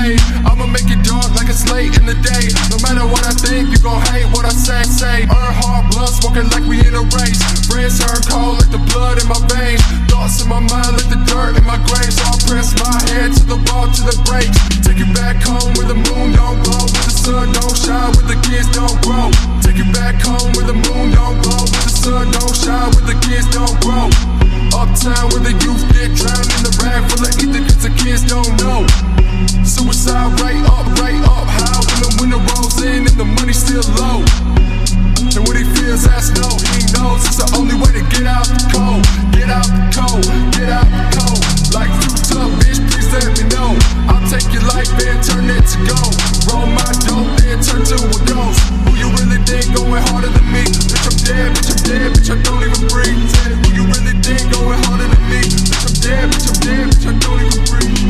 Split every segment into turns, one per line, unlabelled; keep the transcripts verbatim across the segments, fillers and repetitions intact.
shade. I'ma make it dark like it's late in the day. No matter what I think, you gon' hate what I say. Say, earn hard blood, smoking like we in a race. Friends turn cold like the blood in my veins. Thoughts in my mind like the dirt in my grave. So I press my head to the wall, to the brakes. Take it back home where the moon don't glow, where the sun don't shine, where the kids don't grow. Take it back home where the moon don't glow, where the sun don't shine, where the kids don't grow. Uptown where the youth get drowned in the rag full of ether cause the kids don't know. Suicide right up, right up high when the winter rolls in and the money's still low. And when he feels that's no, he knows it's the only way to get out the cold. Get out the cold, get out the cold. Like you tough bitch, please let me know. I'll take your life and turn it to gold. Roll my dope and turn to a ghost. Who you really think going harder than me? Bitch I'm dead, bitch I'm dead, bitch I don't even breathe. Who you really think going harder than me? Bitch I'm dead, bitch I'm dead, bitch I don't even breathe.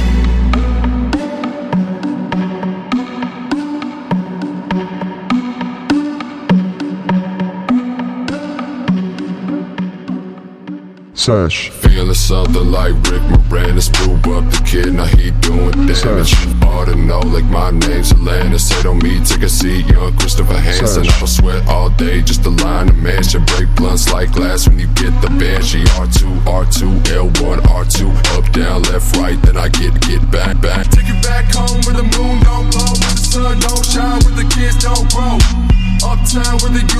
Search.
Feeling something like Rick Moranis. Blew up the kid, now he doing damage. Hard to know, like my name's Atlantis. Say on me, take a seat, young Christopher Hansen. I don't sweat all day, just a line of mansion. Break blunts like glass when you get the Banshee. R two, R two, L one, R two. Up, down, left, right, then I get, get back, back.
Take it back home where the moon don't glow, where the sun don't shine, where the kids don't grow. Uptown where the